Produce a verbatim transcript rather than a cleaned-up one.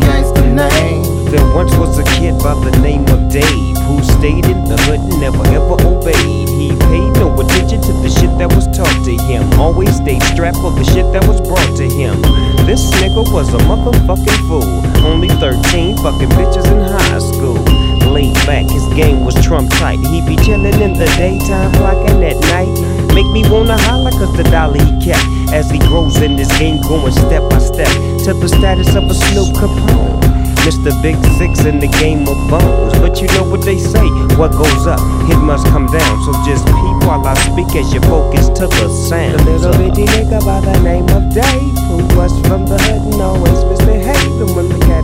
gangster name. There once was a kid by the name of Dave who stayed in the hood and never ever obeyed. He paid no attention to the shit that was taught to him. Always stayed strapped for the shit that was brought to him. This nigga was a motherfucking fool. Only thirteen, fucking bitches in high school. Laid back, his game was trump tight. He be chillin' in the daytime, clocking at night. Make me wanna holler cause the dollar he kept. As he grows in this game, going step by step to the status of a Snoop Capone. Mister Big Six in the game of bones. But you know what they say, what goes up, it must come down. So just peep while I speak as you focus to the sound. The little bitty nigga by the name of Dave, who was from the hood and always misbehaved. And when the cat